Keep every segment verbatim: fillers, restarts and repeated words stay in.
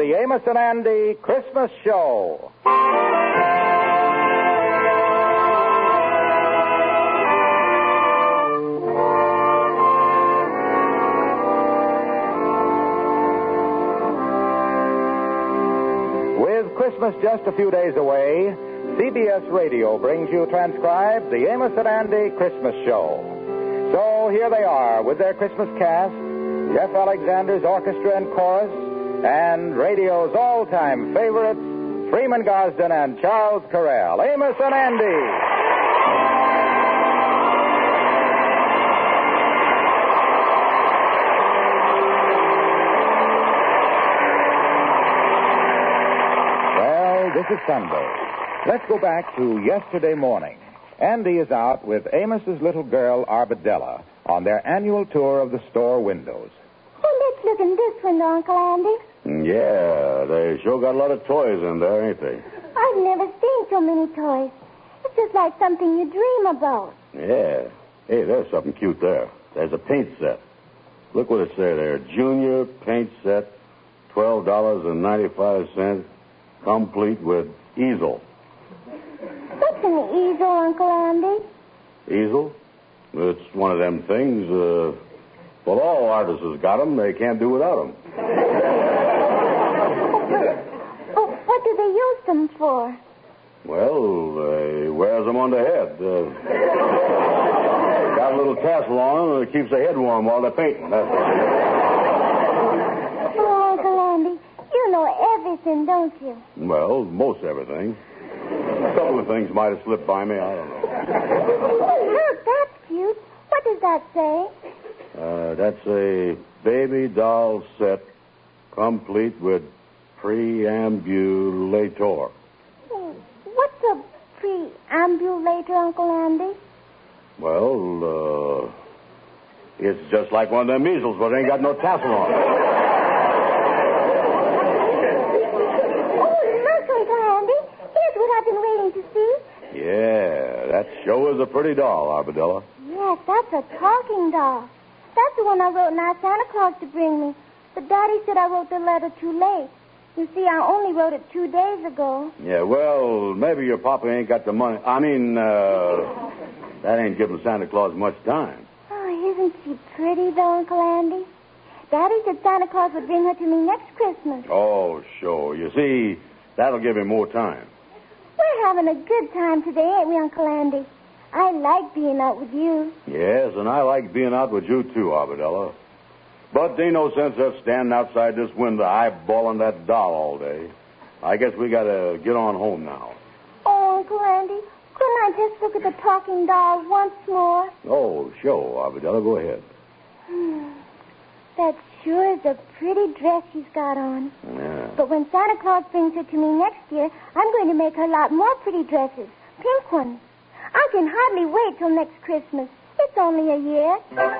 the Amos and Andy Christmas Show. With Christmas just a few days away, C B S Radio brings you transcribed the Amos and Andy Christmas Show. So here they are with their Christmas cast, Jeff Alexander's orchestra and chorus, and radio's all-time favorites, Freeman Gosden and Charles Correll. Amos and Andy. Well, this is Sunday. Let's go back to yesterday morning. Andy is out with Amos's little girl, Arbadella, on their annual tour of the store windows. Oh, let's look in this window, Uncle Andy. Yeah, they sure got a lot of toys in there, ain't they? I've never seen so many toys. It's just like something you dream about. Yeah. Hey, there's something cute there. There's a paint set. Look what it says there. Junior paint set, twelve dollars and ninety-five cents, complete with easel. What's an easel, Uncle Andy? Easel? It's one of them things, uh, well, all artists has got them. They can't do without them. Oh, what do they use them for? Well, they wears them on the head. Uh, got a little tassel on them, and it keeps the head warm while they're painting. That's right. Oh, Uncle Andy, you know everything, don't you? Well, most everything. A couple of things might have slipped by me. I don't know. Oh, look, that's cute. What does that say? Uh, that's a baby doll set complete with preambulator. Oh, what's a preambulator, Uncle Andy? Well, uh, it's just like one of them measles, but it ain't got no tassel on it. Yeah, that sure is a pretty doll, Arbadella. Yes, that's a talking doll. That's the one I wrote and asked Santa Claus to bring me. But Daddy said I wrote the letter too late. You see, I only wrote it two days ago. Yeah, well, maybe your papa ain't got the money. I mean, uh, that ain't giving Santa Claus much time. Oh, isn't she pretty, though, Uncle Andy? Daddy said Santa Claus would bring her to me next Christmas. Oh, sure. You see, that'll give him more time. We're having a good time today, ain't we, Uncle Andy? I like being out with you. Yes, and I like being out with you, too, Arbadella. But there ain't no sense of standing outside this window eyeballing that doll all day. I guess we gotta get on home now. Oh, Uncle Andy, couldn't I just look at the talking doll once more? Oh, sure, Arbadella. Go ahead. Hmm. That sure is a pretty dress she's got on. Yeah. But when Santa Claus brings her to me next year, I'm going to make her a lot more pretty dresses. Pink ones. I can hardly wait till next Christmas. It's only a year.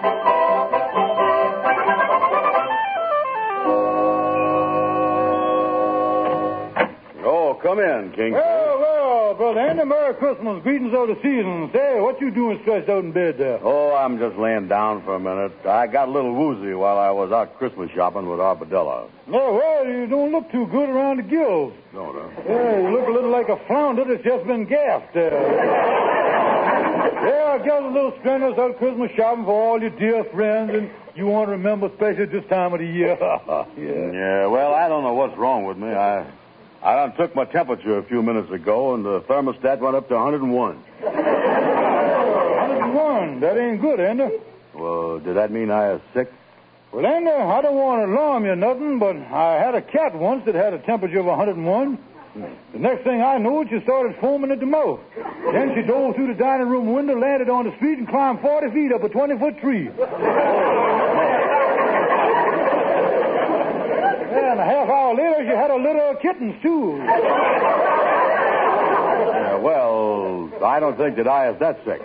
Oh, come in, King. Well, well, Brother Andy, Merry Christmas. Greetings of the season. Say, what you doing stretched out in bed there? Oh, I'm just laying down for a minute. I got a little woozy while I was out Christmas shopping with Arbadella. Oh, well, you don't look too good around the gills. No, no. Yeah, you look a little like a flounder that's just been gaffed. Uh, yeah, I got a little strenuous out Christmas shopping for all your dear friends, and you want to remember especially this time of the year. yeah. Yeah, well, I don't know what's wrong with me. I... I done took my temperature a few minutes ago, and the thermostat went up to one hundred one. one hundred one? That ain't good, Andy. Well, did that mean I was sick? Well, Andy, I don't want to alarm you or nothing, but I had a cat once that had a temperature of one hundred one. The next thing I knew, she started foaming at the mouth. Then she dove through the dining room window, landed on the street, and climbed forty feet up a twenty-foot tree. And a half hour later, she had a litter of kittens, too. Yeah, well, I don't think that I is that sick.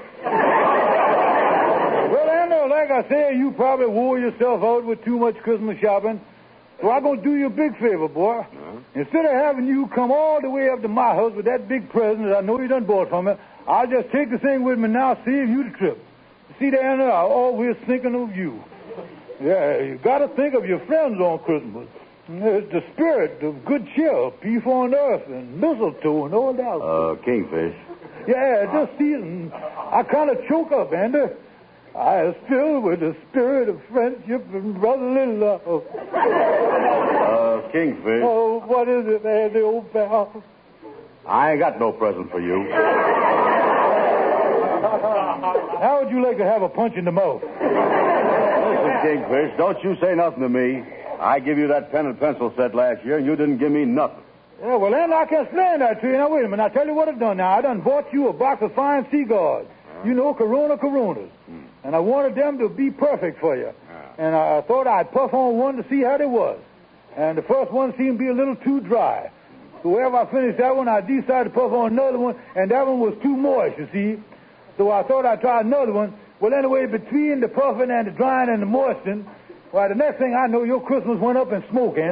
Well, Andy, like I say, you probably wore yourself out with too much Christmas shopping. So I'm going to do you a big favor, boy. Uh-huh. Instead of having you come all the way up to my house with that big present that I know you done bought from me, I'll just take the thing with me now, save you the trip. See, Andy, I'm always thinking of you. Yeah, you got to think of your friends on Christmas. It's the spirit of good cheer, peace on earth, and mistletoe, no doubt. Uh, Kingfish. Yeah, just see it, and I kind of choke up, Andy. I is filled with the spirit of friendship and brotherly love. Uh, Kingfish. Oh, what is it, Andy, old pal? I ain't got no present for you. How would you like to have a punch in the mouth? Listen, Kingfish, don't you say nothing to me. I give you that pen and pencil set last year, and you didn't give me nothing. Yeah, well, then I can explain that to you. Now, wait a minute. I'll tell you what I've done now. I done bought you a box of fine cigars. Uh-huh. You know, Corona Coronas. Hmm. And I wanted them to be perfect for you. Uh-huh. And I thought I'd puff on one to see how they was. And the first one seemed to be a little too dry. So whenever I finished that one, I decided to puff on another one, and that one was too moist, you see. So I thought I'd try another one. Well, anyway, between the puffing and the drying and the moistening, why, the next thing I know, your Christmas went up in smoke, Andy.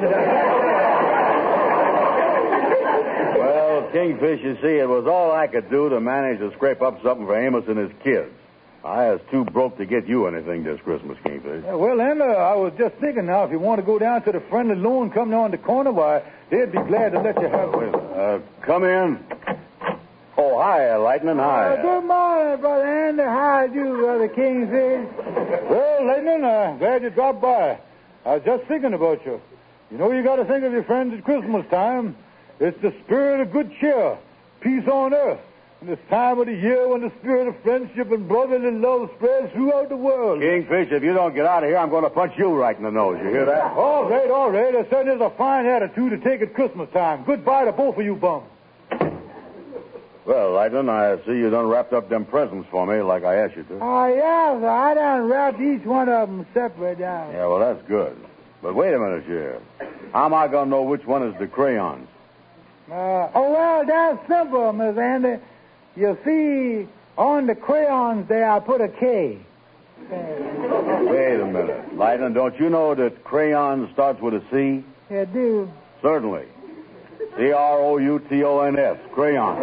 Well, Kingfish, you see, it was all I could do to manage to scrape up something for Amos and his kids. I was too broke to get you anything this Christmas, Kingfish. Yeah, well, then, uh, I was just thinking now, if you want to go down to the friendly loan company on the corner, why, they'd be glad to let you have it. Uh, come in. Oh, hi, Lightning, hi. Uh, good morning, Brother Andy. How do you, Brother Kingfish? Well, Lightning, uh, glad you dropped by. I was just thinking about you. You know, you got to think of your friends at Christmas time. It's the spirit of good cheer, peace on earth. And this time of the year when the spirit of friendship and brotherly love spreads throughout the world. Kingfish, if you don't get out of here, I'm going to punch you right in the nose. You hear that? All right, all right. There certainly is a fine attitude to take at Christmas time. Goodbye to both of you bums. Well, Lightning, I see you done wrapped up them presents for me like I asked you to. Oh, yeah, sir. I done wrapped each one of them separate down. Yeah, well, that's good. But wait a minute here. How am I going to know which one is the crayons? Uh, oh, well, that's simple, Miss Andy. You see, on the crayons there, I put a K. Wait a minute. Lightning, don't you know that crayon starts with a C? You do? Certainly. C R O U T O N S, crayon.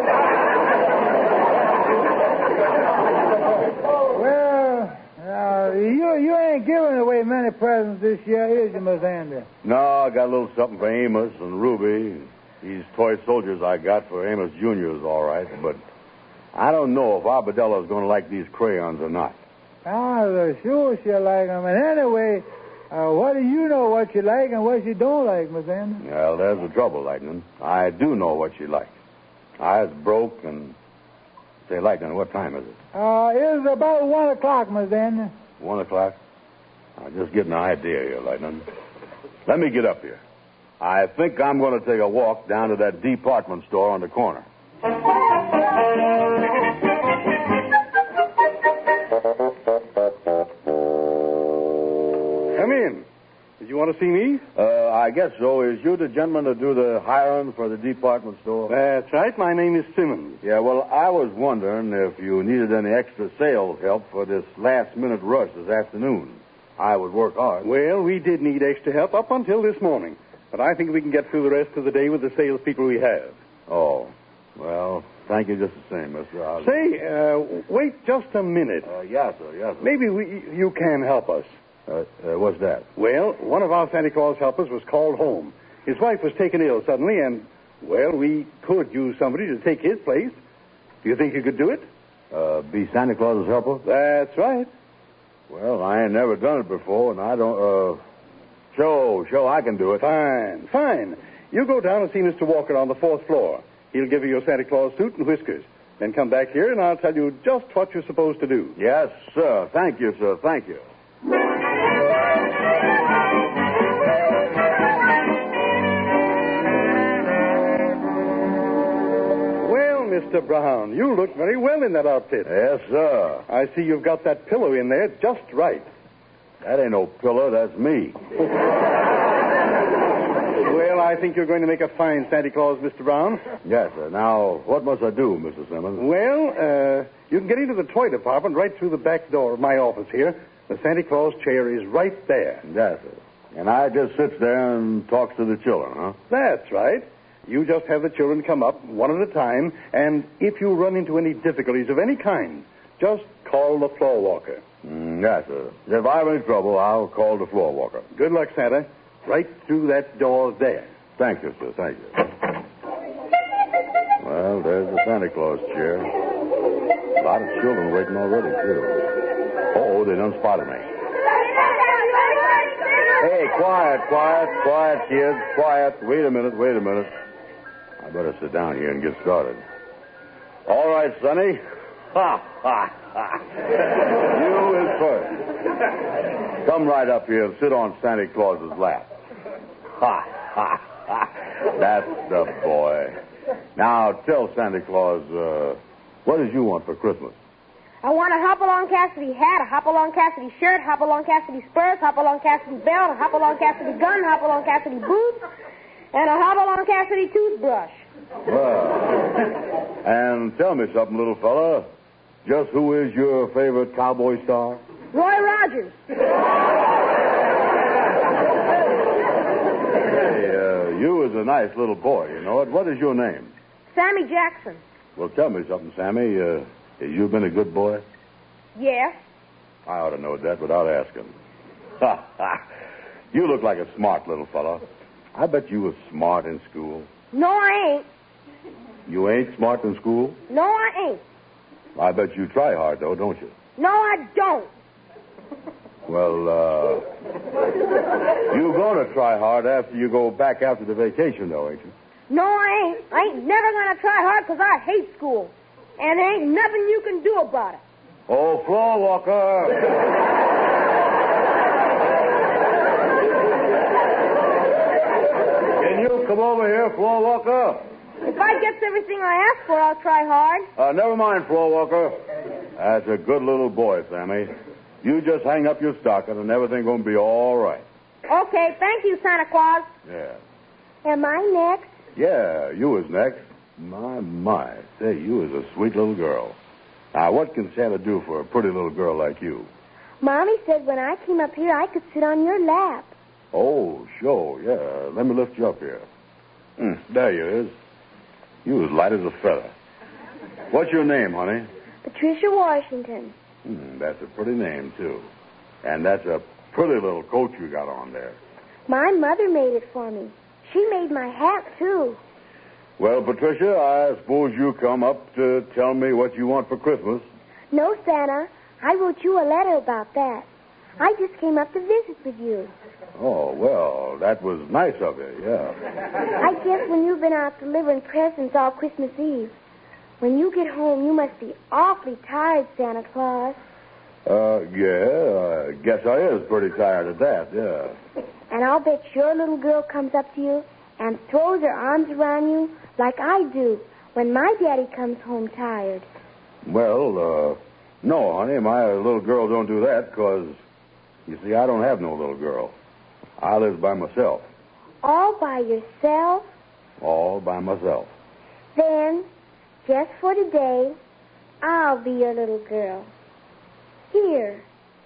Well, uh, you you ain't giving away many presents this year, is you, Miss Andy? No, I got a little something for Amos and Ruby. These toy soldiers I got for Amos Junior is all right, but I don't know if Arbedella's going to like these crayons or not. Oh, sure she'll like them. And anyway, uh, what do you know what you like and what you don't like, Miss Andy? Well, there's the trouble, Lightning. I do know what she likes. I was broke and... Say, Lightning, what time is it? Uh, it's about one o'clock, Miss Andy. One o'clock? I'm just getting an idea here, Lightning. Let me get up here. I think I'm going to take a walk down to that department store on the corner. Come in. Did you want to see me? Uh, I guess so. Is you the gentleman to do the hiring for the department store? That's right. My name is Simmons. Yeah, well, I was wondering if you needed any extra sales help for this last-minute rush this afternoon. I would work hard. Well, we did need extra help up until this morning. But I think we can get through the rest of the day with the salespeople we have. Oh, well, thank you just the same, mister. I'll... Say, uh, wait just a minute. Uh, yes, sir, yes, sir. Maybe we, you can help us. Uh, uh, what's that? Well, one of our Santa Claus helpers was called home. His wife was taken ill suddenly, and, well, we could use somebody to take his place. Do you think you could do it? Uh, be Santa Claus's helper? That's right. Well, I ain't never done it before, and I don't, uh... Show, show, I can do it. Fine, fine. You go down and see Mister Walker on the fourth floor. He'll give you your Santa Claus suit and whiskers. Then come back here, and I'll tell you just what you're supposed to do. Yes, sir. Thank you, sir. Thank you. Well, Mister Brown, you look very well in that outfit. Yes, sir. I see you've got that pillow in there just right. That ain't no pillow, that's me. Well, I think you're going to make a fine Santa Claus, Mister Brown. Yes, sir. Now, what must I do, Mister Simmons? Well, uh, you can get into the toy department right through the back door of my office here. The Santa Claus chair is right there. Yes, sir. And I just sits there and talks to the children, huh? That's right. You just have the children come up one at a time, and if you run into any difficulties of any kind, just call the floor walker. Mm, yes, sir. If I have any trouble, I'll call the floor walker. Good luck, Santa. Right through that door there. Thank you, sir. Thank you. Well, there's the Santa Claus chair. A lot of children waiting already, too. Oh, they done spotted me. Hey, quiet, quiet, quiet, kids, quiet. Wait a minute, wait a minute. I better sit down here and get started. All right, Sonny. Ha, ha, ha. You is first. Come right up here and sit on Santa Claus's lap. Ha, ha, ha. That's the boy. Now, tell Santa Claus, uh, what did you want for Christmas? I want a Hopalong Cassidy hat, a Hopalong Cassidy shirt, Hopalong Cassidy spurs, Hopalong Cassidy belt, a Hopalong Cassidy gun, Hopalong Cassidy boots, and a Hopalong Cassidy toothbrush. Well, and tell me something, little fella. Just who is your favorite cowboy star? Roy Rogers. Hey, uh, you is a nice little boy, you know it. What is your name? Sammy Jackson. Well, tell me something, Sammy. Uh, have you been a good boy? Yes. I ought to know that without asking. Ha, ha. You look like a smart little fella. I bet you was smart in school. No, I ain't. You ain't smart in school? No, I ain't. I bet you try hard, though, don't you? No, I don't. Well, uh, you're going to try hard after you go back after the vacation, though, ain't you? No, I ain't. I ain't never going to try hard because I hate school. And there ain't nothing you can do about it. Oh, floor walker. Can you come over here, floor walker? If I get everything I ask for, I'll try hard. Uh, never mind, floor walker. That's a good little boy, Sammy. You just hang up your stocking and everything's going to be all right. Okay, thank you, Santa Claus. Yeah. Am I next? Yeah, you was next. My, my. Say, you is a sweet little girl. Now, what can Santa do for a pretty little girl like you? Mommy said when I came up here, I could sit on your lap. Oh, sure, yeah. Let me lift you up here. Mm, there you is. You as light as a feather. What's your name, honey? Patricia Washington. Hmm, that's a pretty name, too. And that's a pretty little coat you got on there. My mother made it for me. She made my hat, too. Well, Patricia, I suppose you come up to tell me what you want for Christmas. No, Santa. I wrote you a letter about that. I just came up to visit with you. Oh, well, that was nice of you, yeah. I guess when you've been out delivering presents all Christmas Eve, when you get home, you must be awfully tired, Santa Claus. Uh, yeah, I guess I is pretty tired of that, yeah. And I'll bet your little girl comes up to you and throws her arms around you like I do when my daddy comes home tired. Well, uh, no, honey, my little girl don't do that because, you see, I don't have no little girl. I live by myself. All by yourself? All by myself. Then, just for today, I'll be your little girl. Here.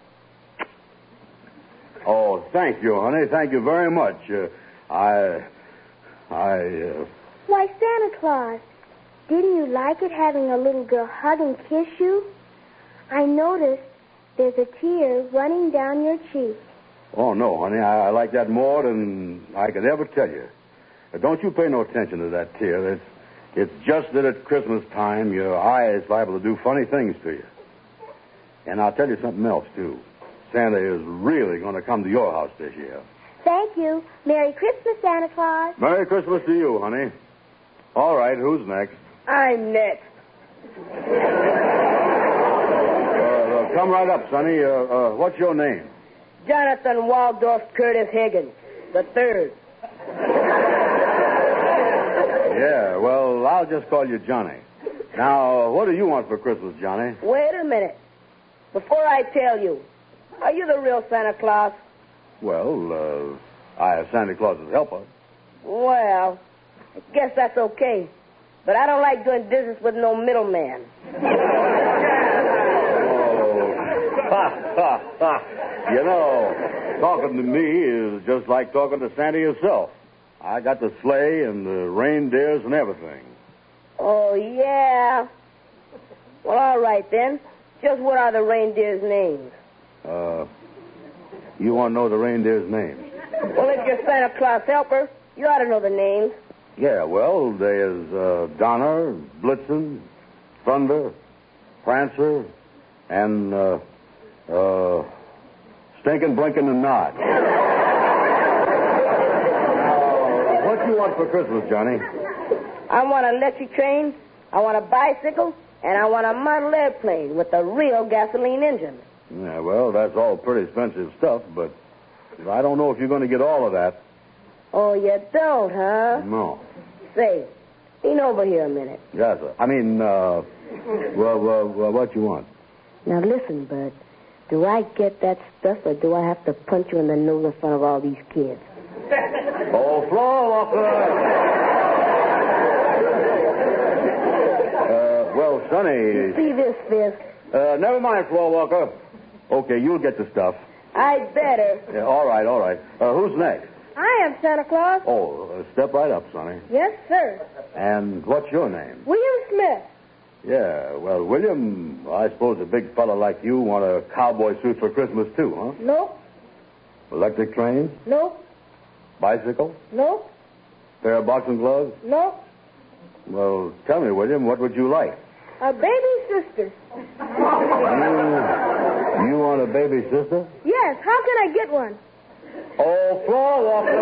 Oh, thank you, honey. Thank you very much. Uh, I... I... Uh... Why, Santa Claus, didn't you like it having a little girl hug and kiss you? I noticed there's a tear running down your cheek. Oh, no, honey. I, I like that more than I could ever tell you. But don't you pay no attention to that tear. It's, it's just that at Christmas time, your eye is liable to do funny things to you. And I'll tell you something else, too. Santa is really going to come to your house this year. Thank you. Merry Christmas, Santa Claus. Merry Christmas to you, honey. All right, who's next? I'm next. Uh, uh, come right up, Sonny. Uh, uh, what's your name? Jonathan Waldorf Curtis Higgins, the third. Yeah, well, I'll just call you Johnny. Now, what do you want for Christmas, Johnny? Wait a minute. Before I tell you, are you the real Santa Claus? Well, uh, I am Santa Claus's helper. Well, I guess that's okay. But I don't like doing business with no middleman. Oh, ha, ha, ha. You know, talking to me is just like talking to Santa yourself. I got the sleigh and the reindeers and everything. Oh, yeah? Well, all right, then. Just what are the reindeers' names? Uh, you want to know the reindeers' names? Well, if you're Santa Claus helper, you ought to know the names. Yeah, well, there's uh, Donner, Blitzen, Thunder, Prancer, and uh, uh, Stinkin', Blinkin', and Nod. uh, what you want for Christmas, Johnny? I want an electric train, I want a bicycle, and I want a model airplane with a real gasoline engine. Yeah, well, that's all pretty expensive stuff, but I don't know if you're going to get all of that. Oh, you don't, huh? No. Say, lean over here a minute. Yes, sir. I mean, uh, well, well, well, what you want? Now, listen, Bert. Do I get that stuff, or do I have to punch you in the nose in front of all these kids? Oh, floor walker! uh, well, Sonny... See this, Fisk? Uh, never mind, floor walker. Okay, you'll get the stuff. I'd better. Yeah, all right, all right. Uh, who's next? I am Santa Claus. Oh, uh, step right up, Sonny. Yes, sir. And what's your name? William Smith. Yeah, well, William, I suppose a big fella like you want a cowboy suit for Christmas, too, huh? Nope. Electric train? Nope. Bicycle? Nope. Pair of boxing gloves? Nope. Well, tell me, William, what would you like? A baby sister. You, you want a baby sister? Yes. How can I get one? Oh, floor walker.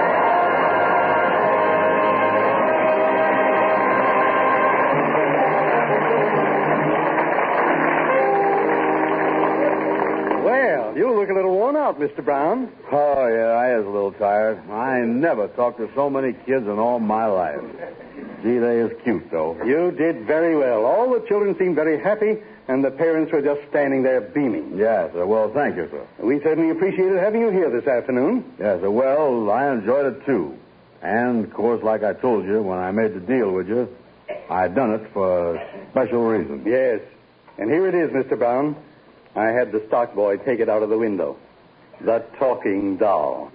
Well, you look a little worn out, Mister Brown. Oh, yeah, I is a little tired. I never talked to so many kids in all my life. Gee, they is cute, though. You did very well. All the children seemed very happy, and the parents were just standing there beaming. Yes, sir. Well, thank you, sir. We certainly appreciated having you here this afternoon. Yes, sir. Well, I enjoyed it, too. And, of course, like I told you when I made the deal with you, I done it for a special reason. Yes. And here it is, Mister Brown. I had the stock boy take it out of the window. The talking doll.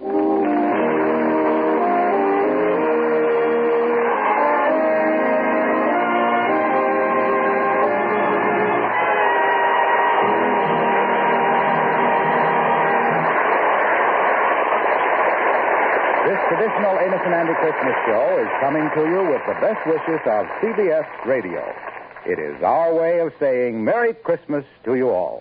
This traditional Amos and Andy Christmas show is coming to you with the best wishes of C B S Radio. It is our way of saying Merry Christmas to you all.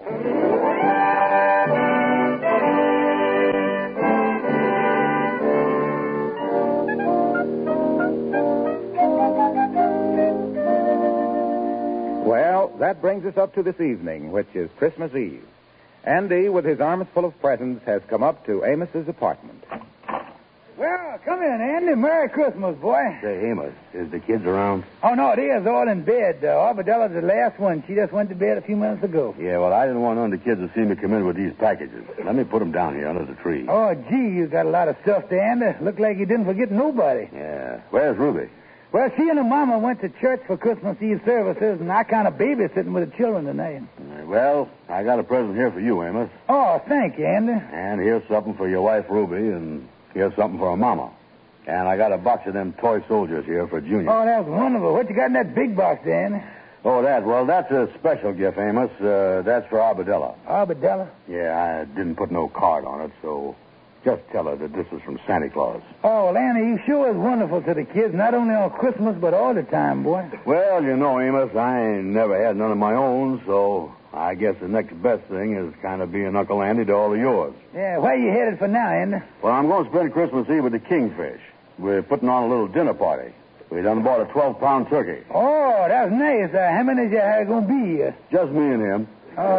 Well, that brings us up to this evening, which is Christmas Eve. Andy, with his arms full of presents, has come up to Amos's apartment. Well, come in, Andy. Merry Christmas, boy. Say, Amos, is the kids around? Oh, no, they is all in bed. Uh, Arbadella's the last one. She just went to bed a few minutes ago. Yeah, well, I didn't want none of the kids to see me come in with these packages. Let me put them down here under the tree. Oh, gee, you got a lot of stuff there, Andy. Look like you didn't forget nobody. Yeah. Where's Ruby? Well, she and her mama went to church for Christmas Eve services, and I kind of babysitting with the children tonight. Well, I got a present here for you, Amos. Oh, thank you, Andy. And here's something for your wife, Ruby, and here's something for her mama. And I got a box of them toy soldiers here for Junior. Oh, that's wonderful. What you got in that big box there, Andy? Oh, that? Well, that's a special gift, Amos. Uh, that's for Arbadella. Arbadella? Yeah, I didn't put no card on it, so just tell her that this is from Santa Claus. Oh, well, Andy, you sure is wonderful to the kids, not only on Christmas, but all the time, boy. Well, you know, Amos, I ain't never had none of my own, so I guess the next best thing is kind of being Uncle Andy to all of yours. Yeah, where you headed for now, Andy? Well, I'm going to spend Christmas Eve with the Kingfish. We're putting on a little dinner party. We done bought a twelve-pound turkey. Oh, that's nice. Uh, how many is you going to be? Uh... Just me and him. Oh,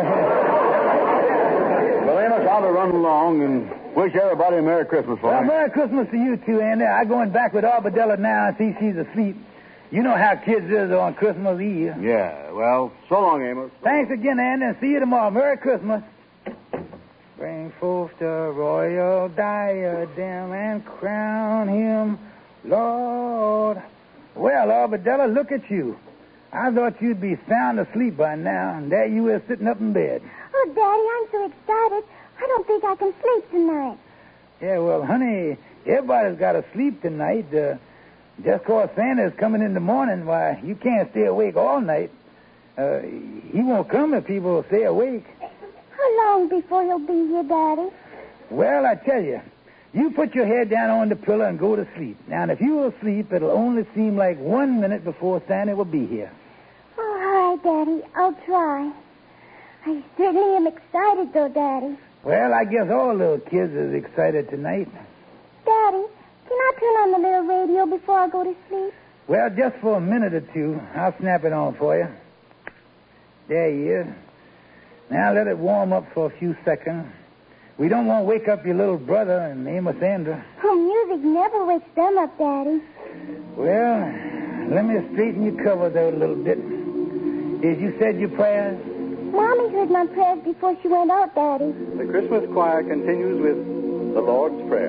yeah. Well, Amos, I'll be running along and wish everybody a Merry Christmas for Well, me. Merry Christmas to you, too, Andy. I'm going back with Arbadella now and see she's asleep. You know how kids is on Christmas Eve. Yeah, well, so long, Amos. Thanks again, Andy, and see you tomorrow. Merry Christmas. Bring forth the royal diadem and crown him Lord. Well, Arbadella, look at you. I thought you'd be sound asleep by now, and there you is sitting up in bed. Oh, Daddy, I'm so excited. I don't think I can sleep tonight. Yeah, well, honey, everybody's got to sleep tonight. Uh, just because Santa's coming in the morning, why, you can't stay awake all night. Uh, he won't come if people stay awake. How long before he'll be here, Daddy? Well, I tell you, You put your head down on the pillow and go to sleep. Now, and if you will sleep, it'll only seem like one minute before Santa will be here. Oh, all right, Daddy. I'll try. I certainly am excited, though, Daddy. Well, I guess all little kids is excited tonight. Daddy, can I turn on the little radio before I go to sleep? Well, just for a minute or two. I'll snap it on for you. There he is. Now let it warm up for a few seconds. We don't want to wake up your little brother and Amos Andrew. Oh, music never wakes them up, Daddy. Well, let me straighten your cover there a little bit. Did you said your prayers? Mommy heard my prayers before she went out, Daddy. The Christmas choir continues with the Lord's Prayer.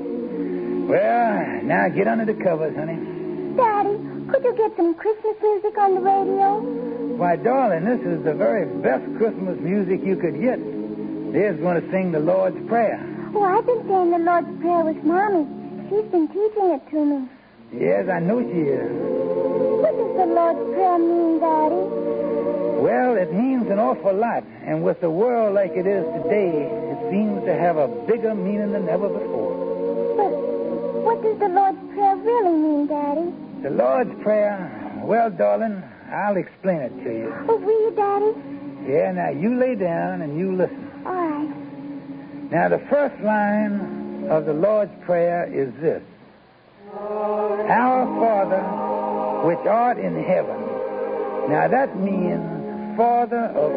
Well, now get under the covers, honey. Daddy, could you get some Christmas music on the radio? Why, darling, this is the very best Christmas music you could get. There's going to sing the Lord's Prayer. Oh, I've been saying the Lord's Prayer with Mommy. She's been teaching it to me. Yes, I know she is. What does the Lord's Prayer mean, Daddy? Well, it means an awful lot. And with the world like it is today, it seems to have a bigger meaning than ever before. But what does the Lord's Prayer really mean, Daddy? The Lord's Prayer, well, darling, I'll explain it to you. Oh, will you, Daddy? Yeah, now you lay down and you listen. All right. Now, the first line of the Lord's Prayer is this. Our Father, which art in heaven. Now, that means Father of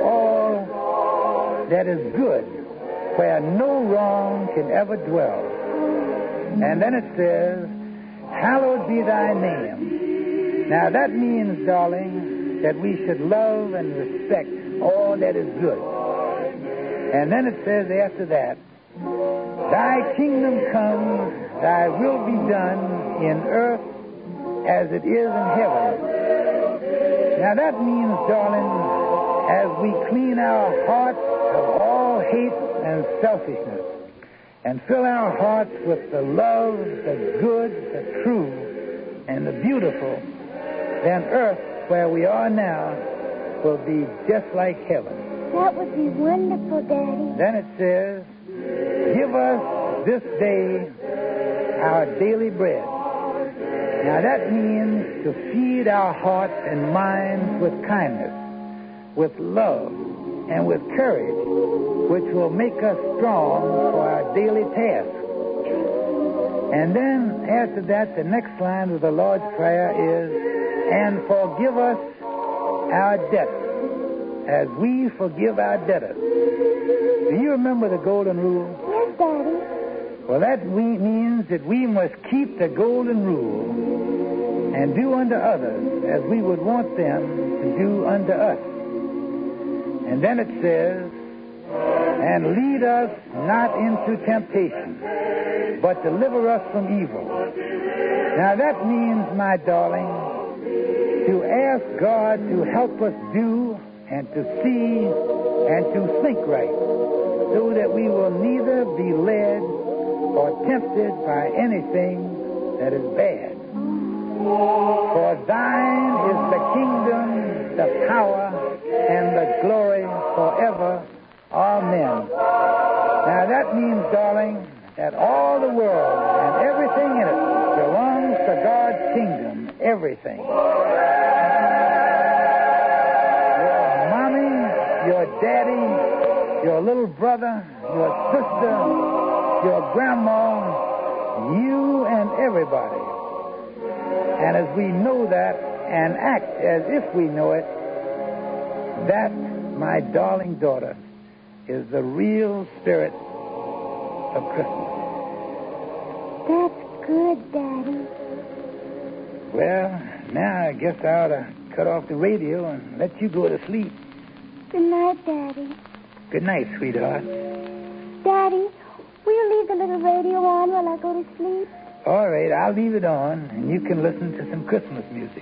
all that is good, where no wrong can ever dwell. And then it says, hallowed be thy name. Now, that means, darling, that we should love and respect all that is good. And then it says after that, thy kingdom come, thy will be done in earth as it is in heaven. Now that means, darling, as we clean our hearts of all hate and selfishness and fill our hearts with the love, the good, the true, and the beautiful, then earth, where we are now, will be just like heaven. That would be wonderful, Daddy. Then it says, give us this day our daily bread. Now that means to feed our hearts and minds with kindness, with love, and with courage, which will make us strong for our daily tasks. And then after that, the next line of the Lord's Prayer is, and forgive us our debts, as we forgive our debtors. Do you remember the golden rule? Yes, Daddy. Well, that we means that we must keep the golden rule and do unto others as we would want them to do unto us. And then it says, and lead us not into temptation, but deliver us from evil. Now that means, my darling, to ask God to help us do and to see and to think right, so that we will neither be led or tempted by anything that is bad. For thine is the kingdom, the power, and the glory forever. Amen. Now that means, darling, that all the world and everything in it belongs to God's kingdom. Everything. Your daddy, your little brother, your sister, your grandma, you and everybody. And as we know that and act as if we know it, that, my darling daughter, is the real spirit of Christmas. That's good, Daddy. Well, now I guess I ought to cut off the radio and let you go to sleep. Good night, Daddy. Good night, sweetheart. Daddy, will you leave the little radio on while I go to sleep? All right, I'll leave it on, and you can listen to some Christmas music.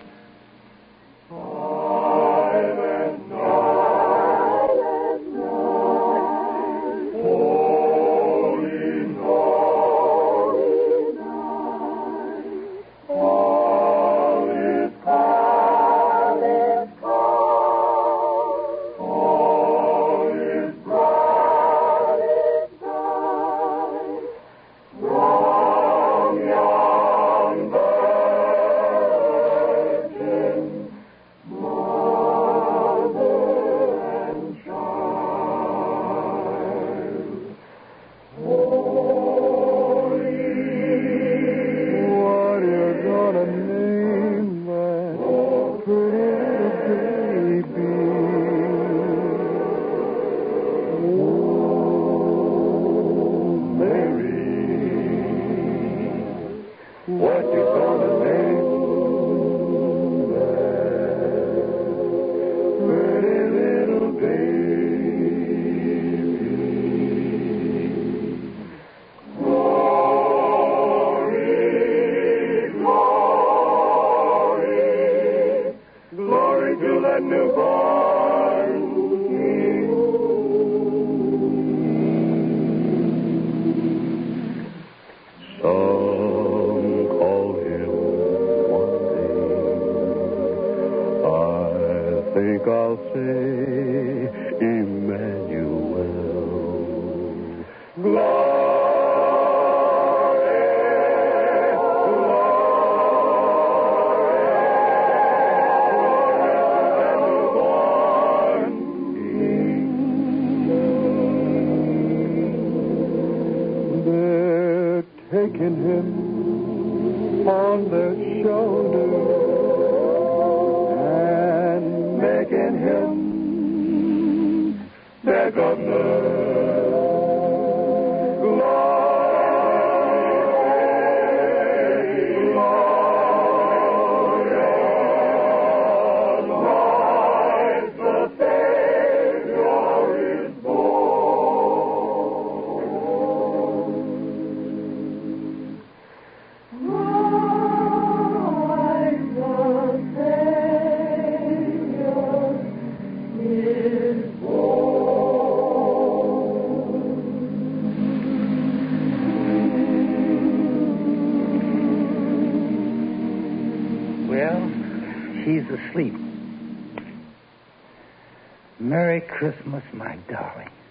Whoa. what you gonna name that pretty little baby? Glory, glory, glory to that newborn King. Some call him one day. I think I'll say Emmanuel. Glory, taking him on their shoulders and making him their governor. She's asleep. Merry Christmas, my darling.